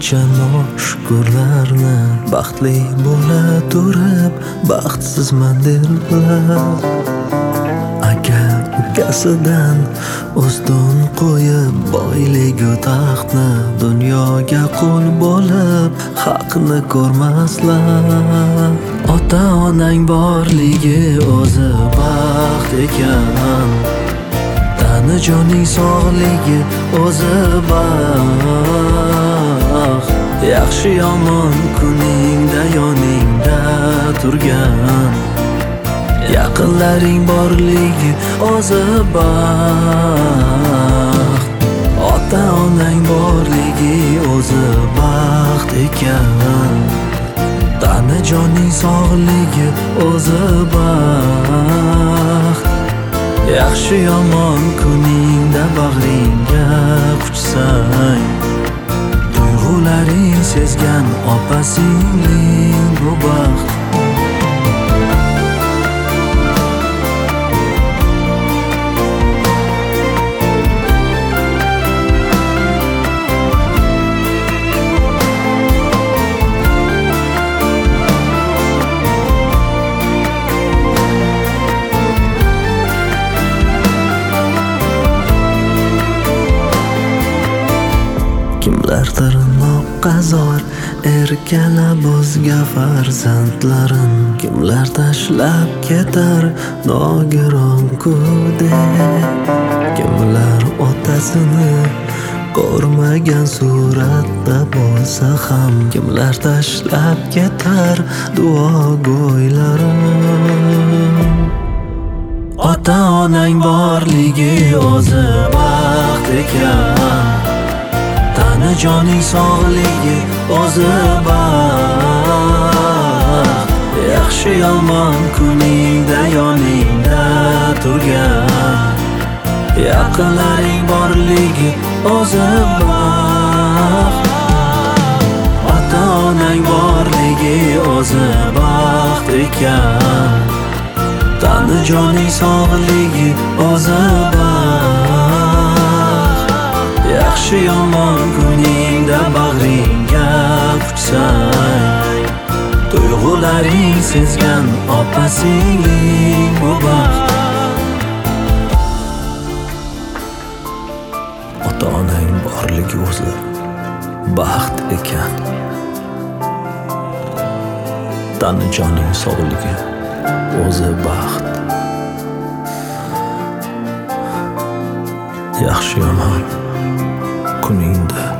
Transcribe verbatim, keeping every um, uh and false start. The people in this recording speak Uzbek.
qilguncha noshukurlarni, baxtli bo'la turib baxtsizman derlar. Agar ukasidan ustun qo'yib boyligu taxtni, dunyoga qul bo'lib haqni ko'rmaslar. Ota onang borligi o'zi baxt ekan, tani joning sog'ligi o'zi baxt. Yaxshi yomon kuningda yoningda turgan, yaqinlaring borligi o'zi baxt. Ota onang borligi o'zi baxt ekan, tani joning sog'ligi o'zi baxt. Yaxshi yomon kuningda bag'ringga quchsang, tuyg'ularing sezgan opa-singling bu baxt. Kimlardir noqazor erkalab o'zga farzandlarin, kimlar tashlab ketar nogiron kuyda, kimlar otasini ko'rmagan suratda bo'lsa ham, kimlar tashlab ketar duogo'ylarin. Ota onang borligi o'zi baxt ekan, tani joning sog'ligi o'zi baxt. Yaxshi yomon kuningda yoningda turgan, yaqinlaring borligi o'zi baxt. Ota onang borligi o'zi baxt ekan, tani joning sog'ligi o'zi baxt. Yaxshi yomon kuningda bag'ringga quchsang, tuyg'ularing sezgan opa-singling bu baxt. Ota onang borligi o'zi baxt ekan, tani joning sog'ligi o'zi baxt. Yaxshi yomon kuningda